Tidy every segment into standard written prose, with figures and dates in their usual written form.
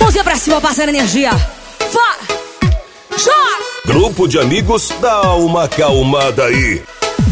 Mãozinha pra cima, passando energia. Vai! Chora! Grupo de amigos, dá uma acalmada aí.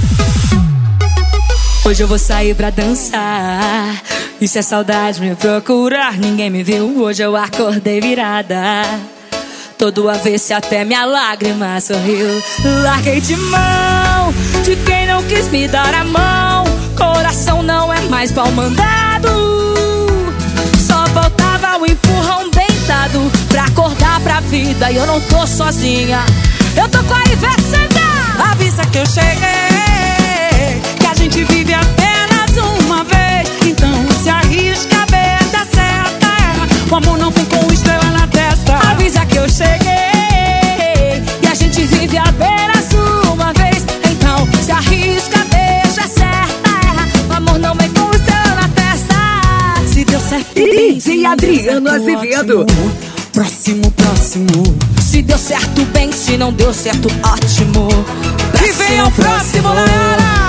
Hoje eu vou sair pra dançar. E se a saudade me procurar, ninguém me viu. Hoje eu acordei virada, todo avesso, até minha lágrima sorriu. Larguei de mão de quem não quis me dar a mão. Coração não é mais pau mandado. Só faltava o empurrão bem dado pra acordar pra vida. E eu não tô sozinha, eu tô com a Ivete Sangalo. Avisa que eu cheguei, que a gente vive apenas uma vez. Então se arrisca, beija, acerta, erra. O amor não tem com estrela na testa. Avisa que eu cheguei, e a gente vive apenas uma vez. Então se arrisca, beija, acerta, erra. O amor não vem com estrela na testa. Se deu certo, DJ Adriano Azevedo. Próximo, próximo. Se deu certo, bem. Se não deu certo, ótimo. E vem ao próximo, Nayara.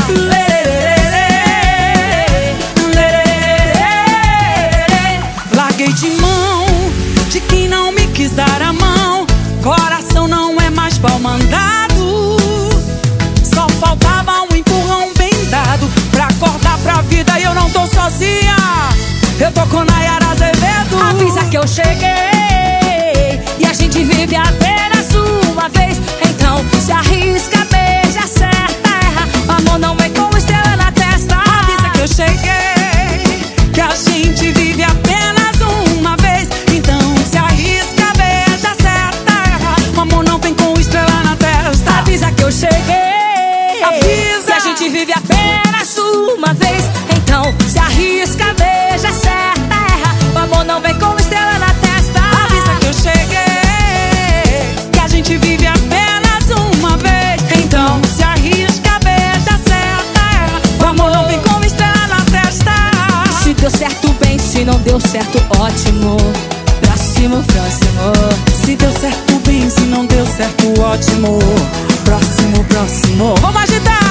Larguei de mão de quem não me quis dar a mão. Coração não é mais pau mandado. Só faltava um empurrão bem dado pra acordar pra vida. E eu não tô sozinha, eu tô com Nayara Azevedo. Avisa que eu cheguei, e a gente vive apenas uma vez. Então se arrisca, beija, acerta, erra. O amor não vem com estrela na testa. Avisa que eu cheguei, que a gente vive apenas uma vez. Então se arrisca, beija, acerta, erra. O amor não vem com estrela na testa. Avisa que eu cheguei, avisa, que a gente vive apenas uma vez. Então se arrisca, beija, acerta, erra. O amor não vem com estrela na testa. Avisa que eu cheguei, que a gente vive apenas uma vez. Então se arrisca, beija, acerta, erra. O amor não vem com estrela na testa. Se deu certo, bem. Se não deu certo, ótimo. Próximo, próximo. Se deu certo, bem. Se não deu certo, ótimo. Próximo, próximo. Vamos agitar!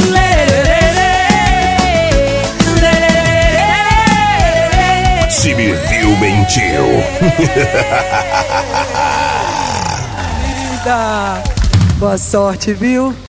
Se me viu, mentiu. Boa sorte, viu?